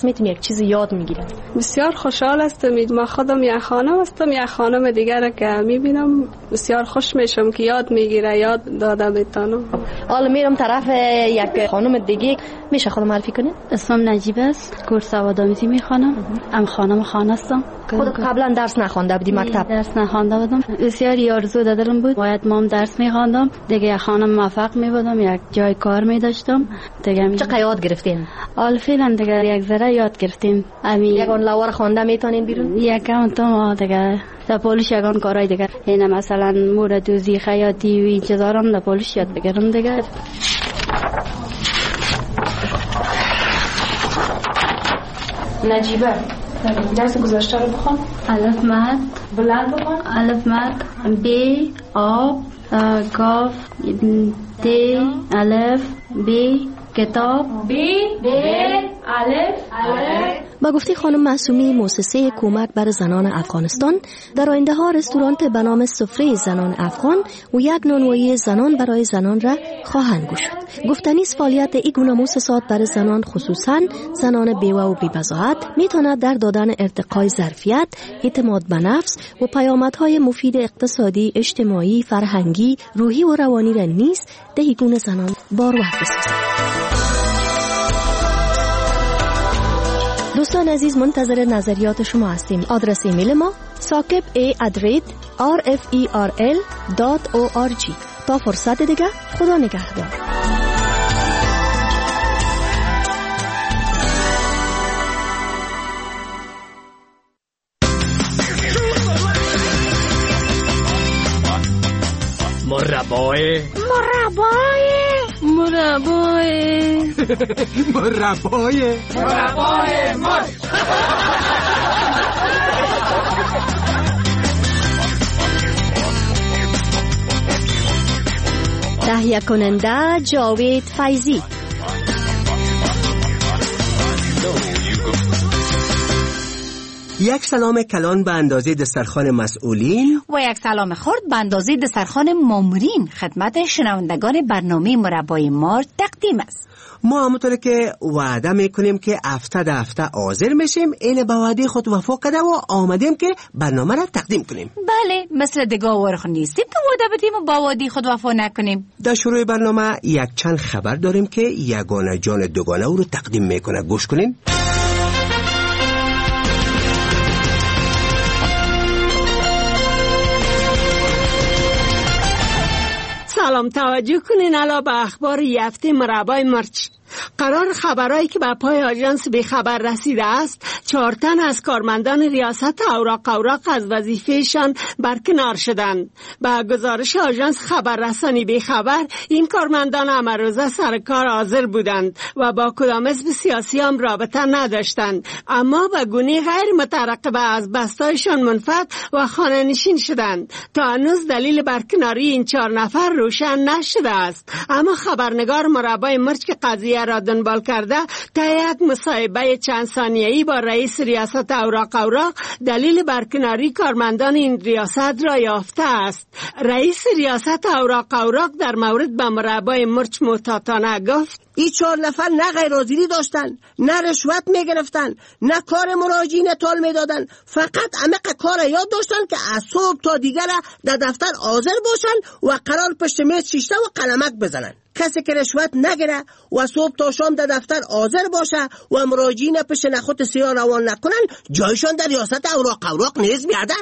درس میتیم یک چیزی یاد میگیریم. بسیار خوشحال هستم. ما خودم یک خانم هستم، یک خانم دیگر که میبینم بسیار خوش میشم که یاد میگیره، یاد داده میتونم. حالا میرم طرف یک خانم دیگه. میشه خودم معرفی کنید؟ اسمم نجیب است، کورس آوادآمیزی میخوانم. ام خانم خانه هستم. خود قبلا درس نخوانده بودی مکتب؟ درس نخوانده بودم. بسیار آرزو دلم بود باید مام درس میخواندم دیگه، خانم موفق میبودم، یک جای کار میداشتم دیگه. چه یاد گرفتین؟ حال فعلا دیگه یک ذره یاد گرفتیم. یگان لوار خوانده میتونین بیرون؟ یکم تو دیگه در پولیس یگان کارهای دیگه، اینه مثلا مورد دوزی خیاطی و این چیزارم در پولیس یاد بگیرم دیگه. نجیبه درس گذشته رو بخون. الف مد بلند بخون. الف مد ب آب کاف د الف ب کتاب ب الف. با گفته خانم معصومی، مؤسسه کمک بر زنان افغانستان در آینده ها رستوران به نام سفره زنان افغان و یک نانوایی زنان برای زنان را خواهند گشود. گفتنی است فعالیت این گونه مؤسسات برای زنان، خصوصا زنان بیوه و بی‌بضاعت، میتواند در دادن ارتقای ظرفیت، اعتماد به نفس و پیامدهای مفید اقتصادی، اجتماعی، فرهنگی، روحی و روانی را نیز ده این گونه زنان بارور بسازد. دوستان عزیز، منتظر نظریات شما هستیم. آدرس ایمیل ما sakib@rferl.org. تا فرصت دیگه، خدا نگهدار. مربای مرچ. تهیه کننده جاوید فیضی. یک سلام کلان به اندازه دسترخوان مسئولین و یک سلام خرد به اندازه دسترخوان مامورین خدمت شنوندگان برنامه مربای مارچ تقدیم است. ما همونطور که وعده میکنیم که هفته حاضر میشیم، این به وعده خود وفا کرده و آمدیم که برنامه را تقدیم کنیم. بله، مثل دگاور نیستیم که وعده بدیم و با وعده خود وفا نکنیم. در شروع برنامه یک چند خبر داریم که یگانه جان دوگانه او رو تقدیم میکنه. گوش کنین. سلام، توجه کنین الا به اخبار یافته مربای مرچ. قرار خبرایی که به پای آژانس به خبر رسیده است، 4 تن از کارمندان ریاست اوراق از وظیفهشان برکنار شدند. با گزارش آژانس خبررسانی به خبر، این کارمندان امروزه سر کار حاضر بودند و با کدام حزب سیاسی هم رابطه نداشتند، اما به گونه غیر مترقبه از بستایشان منفعل و خانه نشین شدند. تا هنوز دلیل برکناری این 4 نفر روشن نشده است، اما خبرنگار مربای مرچ که قضیه را دنبال کرده تا یک مصاحبه چند ثانیه‌ای با رئیس ریاست اوراق دلیل برکناری کارمندان این ریاست را یافته است. رئیس ریاست اوراق در مورد به مربای مرچ محتاطانه گفت: این 4 نفر نه غیرحاضری داشتن، نه رشوت میگرفتن، نه کار مراجعین طول میدادن، فقط عمق کار یاد داشتن که از صبح تا دیگر در دفتر حاضر باشن و قرار پشت میز شیشته و قلمک بزنن. کسی که رشوت نگیره و صبح تا شام در دفتر حاضر باشه و مراجعین پشت نخود سیاه روان نکنن، جایشان در ریاست اوراق نیز میادن.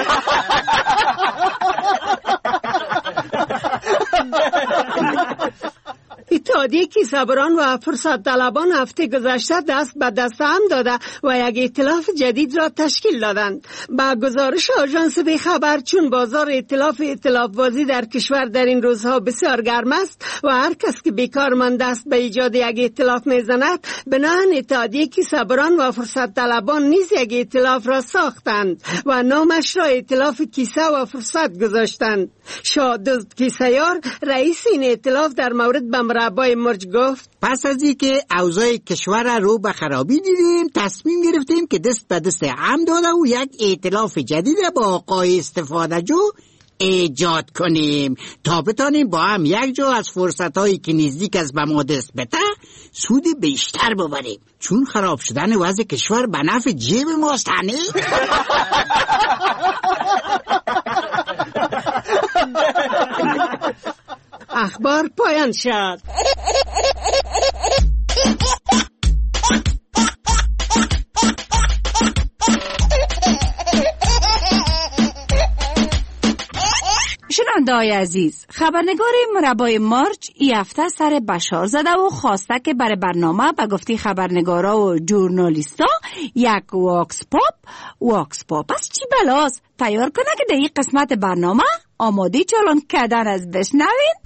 اتحادیه کیسه‌بران و فرصت طلبان هفته گذشته دست به دست هم داده و یک ائتلاف جدید را تشکیل دادند. با گزارش آژانس به خبر، چون بازار ائتلاف بازی در کشور در این روزها بسیار گرم است و هر کس که بیکار مانده است به ایجاد یک ائتلاف میزند، بنابراین اتحادیه کیسه‌بران و فرصت طلبان نیز یک ائتلاف را ساختند و نامش را ائتلاف کیسه و فرصت گذاشتند. شادوست کیسه‌یار رئیس این ائتلاف در مورد به مربای مرچ گفت: پس از اینکه اوضاع کشور رو به خرابی دیدیم، تصمیم گرفتیم که دست به دست هم داده و یک ائتلاف جدید با آقای استفاده جو ایجاد کنیم تا بتانیم با هم یک جا از فرصتایی که نزدیک از به ما دست بده سود بیشتر ببریم، چون خراب شدن وضع کشور به نفع جیب ماست. اخبار پایان شد. شنونده‌های عزیز، خبرنگار مربای مارچ این هفته سر بشار زده و خواسته که برای برنامه به گفته خبرنگارا و جورنالیستا یک واکس پاپ از چی بلاست تیار کنه که در این قسمت برنامه آماده چالان کردن از بشنوین.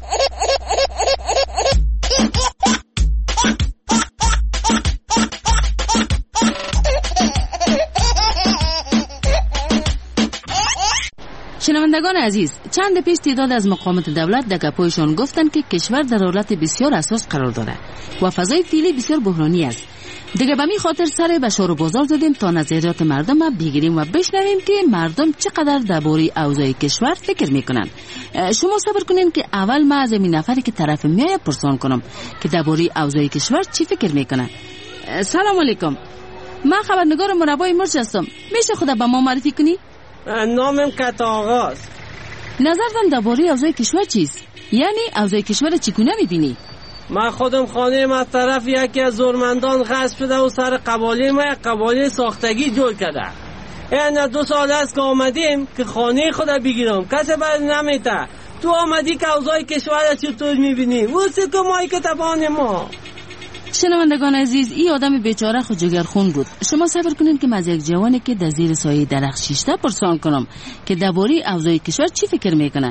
شنوندگان عزیز، چند پیش تعداد از مقامات دولت در گپایشان گفتند که کشور در حالت بسیار حساس قرار دارد و فضای فعلی بسیار بحرانی است. دیگه به می خاطر سر به شور و بازار زدیم تا نظریات مردم بگیریم و بشنویم که مردم چقدر درباره اوضاع کشور فکر میکنند. شما صبر کنین که اول ما از این نفری که طرف میای پرسان کنم که درباره اوضاع کشور چی فکر میکنه. سلام علیکم، من خبرنگار مربای مارچ هستم. میشه خدا به ما معرفی کنی؟ نامم کت آغاست. نظرتان درباره اوضاع کشور چیست؟ یعنی اوضاع کشور چگونه میبینی؟ من خودم خانه ما طرف یکی از زورمندان غصب شده و سر قباله ما یک قباله ساختگی جور کرده. این 2 سال است که آمدیم که خانه خدا بگیرم، کسی باید نمیته. تو آمدی که اوضاع کشور چطور میبینی؟ واسه که مایی که تبان ما. شنوندگان عزیز، این آدم بیچاره خود جگرخون بود. شما صبر کنین که من از یک جوانی که در زیر سایه درخت شیشته پرسان کنم که درباره اوضاع کشور چی فکر میکنه.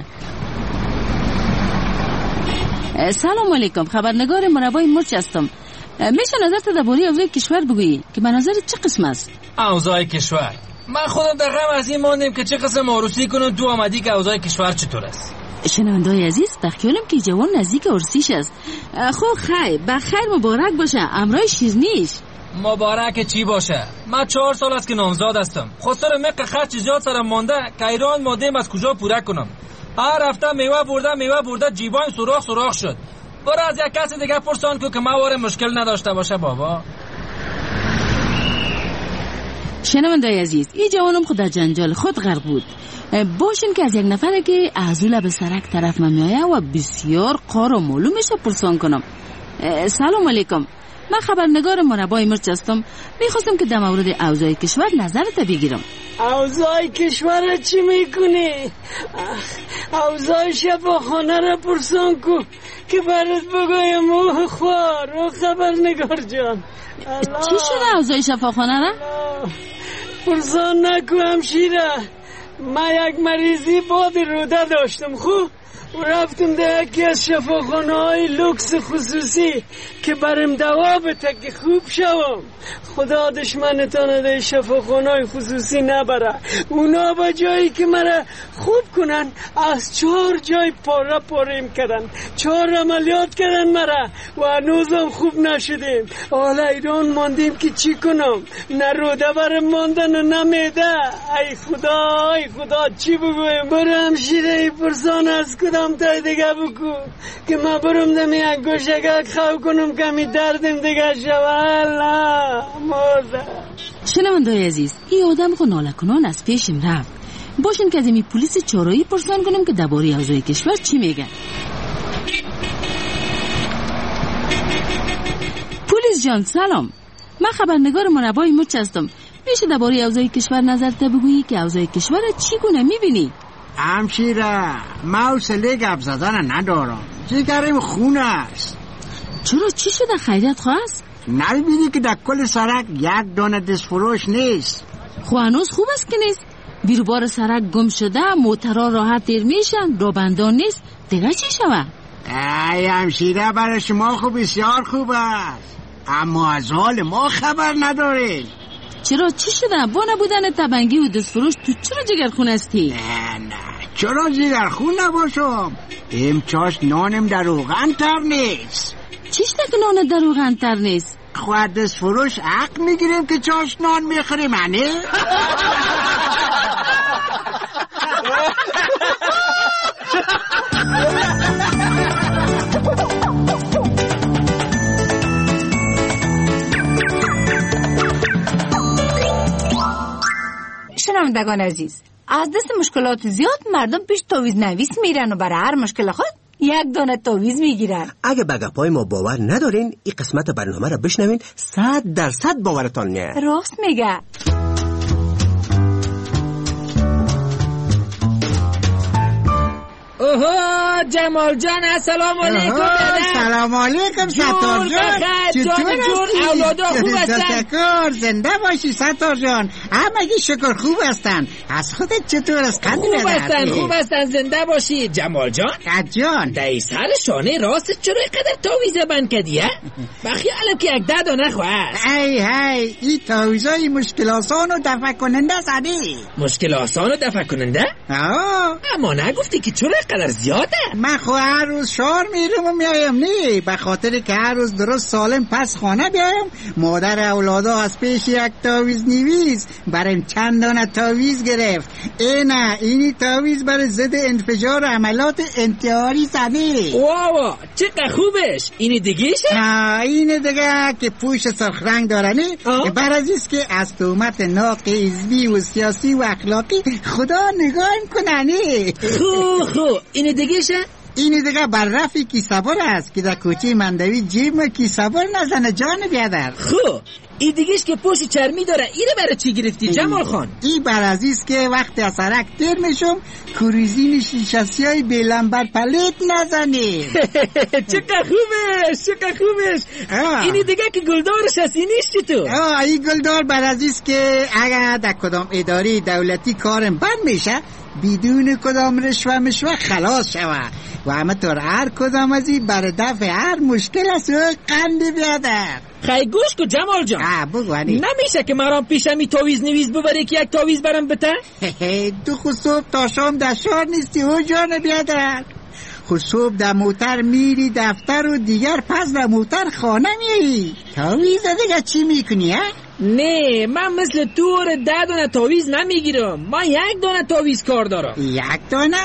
سلام علیکم، خبرنگار مربای مارچ هستم. میشه نظرت درباره اوضاع کشور بگویی که به نظر چه قسم است؟ اوضاع کشور، من خودم در غم از این ماندم که چه قسم عروسی کنم. تو آمدی که اوضاع کشور چطور است؟ شنونده‌های عزیز، بخیالم که جوان نزدیک عرسیش است. خب خیر، بخیر مبارک باشه. امرای شیرنیش مبارک چی باشه؟ من 4 سال است که نامزاد هستم. خسر مق خرچ زیاد سرم مانده که ایران مادم از کجا پوره کنم. هر هفته میوه برده جیبان سوراخ شد. برو از یک کسی دیگه پرسان که ما واره مشکل نداشته باشه بابا. شنونده‌های عزیز، این جوانم خود در جنجال خود غرق بود. باشین که از یک نفره که اعزول به سرک طرف میایه و بسیار قار و معلومش پرسان کنم. سلام علیکم، من خبرنگار مربای مارچ هستم. میخواستم که در مورد اوضاع کشور نظرت بگیرم. اوضاع کشور چی میکنی؟ اوضاع شفاخانه را پرسان کو که برات بگویم موه خوار و خبرنگار جان. چی شده اوضاع شفاخانه را؟ پرسان نکو همشیره. من یک مریضی باد روده داشتم خوب و رفتم در یکی از شفاخانه‌های لوکس خصوصی که برم دوا بده که خوب شوم. خدا دشمنتان در شفاخانه‌های خصوصی نبره. اونا با جایی که مرا خوب کنن از 4 جای پاریم کردن، 4 عملیات کردن مرا و هنوزم خوب نشدیم. حالا ایران ماندیم که چی کنم؟ نه روده برم ماندن و نه میده. ای خدا چی بگویم؟ برو همشیره پرسان از کدام تای دیگه بکو که من برم دم یک گوشگک خو کنم کمی دردم دیگه شوال. شنونده‌های عزیز، این آدم خود ناله کنان از پیشم رفت. باشین که از این پلیس چارایی پرسان کنم که درباره اوضاع کشور چی میگه. پلیس جان سلام، من خبرنگار مربای مارچ هستم. میشه درباره اوضاع کشور نظرت بگویی که اوضاع کشور چگونه میبینی؟ همشیره، من حوصله گپ زدن ندارم، جگرم خون است. چرا چی شده خیریت خواست؟ نمیبینی که در کل سرک یک دانه دستفروش نیست؟ خو هنوز خوب است که نیست. بیروبار سرک گم شده، موترها راحت دیر میشن، رابندان نیست، دیگه چی شود؟ ای همشیره، برای شما خوب بسیار خوب است، اما از حال ما خبر نداری. چرا چی شده؟ با نبودن تبنگی و دستفروش تو چرا جگرخون هستی؟ نه چرا جگرخون نباشم؟ چاش نانم در روغن تر نیست. چیش که نان در روغن تر نیست؟ خواهد دستفروش حق میگیریم که چاش نان میخوریم. شنوندگان عزیز، از دست مشکلات زیاد مردم پیش تعویض نویس میرن و برای هر مشکل خود یک دانه تعویض میگیرن. اگه به گپای ما باور ندارین این قسمت برنامه را بشنوین، 100% باورتان میاد. راست میگه. اوه جمال جان، السلام علیکم. سلام علیکم ستار جان. چطور اولادا خوب هستن؟ تشکر، زنده باشی ستار جان. همگی شکر خوب هستن. از خودت چطور است؟ خوب هستن زنده باشی. جمال جان جان، دای سر شانه راست چرا اینقدر تعویض بند کردی؟ بخیالم که یک داد نخواست. هی این تعویضای مشکل آسان و دفع کننده زدی. مشکل آسان و دفع کننده؟ اما نگفتی که چرا اینقدر زیاده؟ من خو هر روز شهر میرم و میایم، نه به خاطر که هر روز درست سالم پس خانه بیایم. مادر اولادا از پیش یک تعویض نویس برام چند دانه تعویض گرفت. اینی تعویض برای ضد انفجار و عملات انتحاری زده. واو چقدر خوبش. اینی دیگهشه؟ اینه دیگه که پوش سرخ رنگ داره، نه بر عزیز که از تهمت ناق حزبی و سیاسی و اخلاقی خدا نگاه کنه. نه خوب اینی دیگهشه؟ این دیگه بر رفی کی صبر است که در کوچه مندوی جیب ما کی صبر نزنه جان بیادر. خب این دیگهش که پشت چرمی داره، اینه برای چی گرفتی جمال خان؟ این بر عزیز که وقتی از سرک تیر میشم کروزین شیشاسی های بیلنبر پلیت نزنی. چقدر خوبش. اینی دیگه که گلدارش هستی نیست چی تو؟ این گلدار بر عزیز که اگر در کدام اداره دولتی کارم بند میشه بدون کدام رشوه خلاص شوه و همه طور هر کدام از این بر دفع هر مشکل است و قند بیادر. خیلی گوش کو جمال جان. بگوانی نمیشه که مرام پیشم این تعویض نویس ببری که یک تعویض برام بده؟ تو خود صبح تا شام در شهر نیستی او جان بیادر. خود صبح در موتر میری دفتر و دیگر پس در موتر خانه میری. تعویض دیگه چی میکنی ها؟ نه من مثل تو 10 دانه تعویض نمیگیرم. من 1 دانه تعویض کار دارم. 1 دانه؟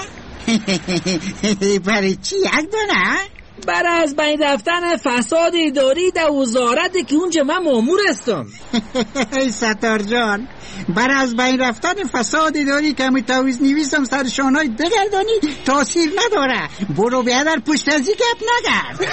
برای چی 1 دانه؟ برای از بین رفتن فساد اداری در وزارت که اونجا من مامور هستم. ای ستار جان، برای از بین رفتن فساد اداری که همی تعویض نویسم سر شانهای بگردانی تاثیر نداره. برو بیادر پشت ازی گپ نگرد.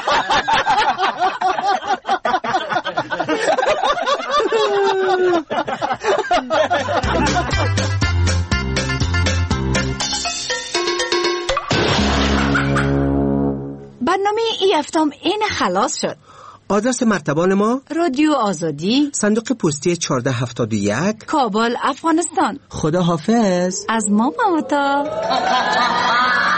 برنامه ای هفتم این خلاص شد. آدرس مرتبان ما رادیو آزادی، صندوق پستی 1471، کابل، افغانستان. خدا حافظ. از ما ماتا.